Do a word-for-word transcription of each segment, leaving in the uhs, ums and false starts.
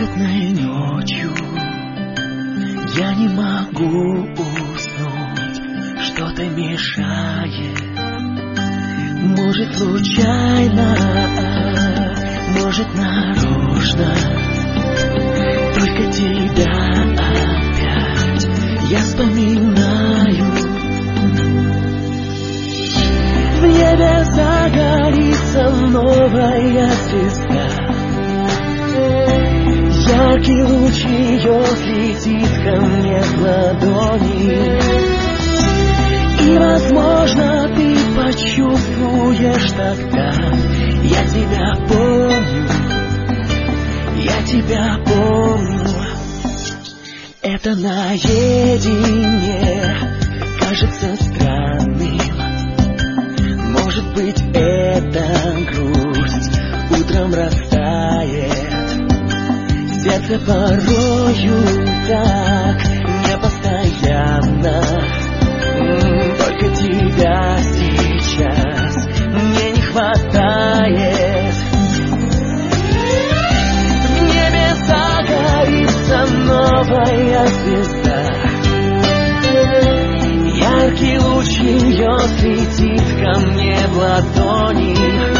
бархатной ночью я не могу уснуть, что-то мешает. Может, случайно, может, нарочно, только тебя опять я вспоминаю. В небе загорится новая звезда, яркий луч ее слетит ко мне в ладони, и, возможно, ты почувствуешь тогда: я тебя помню, я тебя помню. Это наедине кажется странным, может быть, это грусть утром растает. Сердце порою так непостоянно, только тебя сейчас мне не хватает. В небе загорится новая звезда, яркий луч ее светит ко мне в ладони,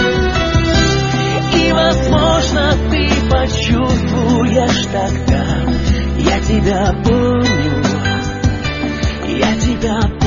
и, возможно, ты почувствуешь тогда: я тебя помню, я тебя помню.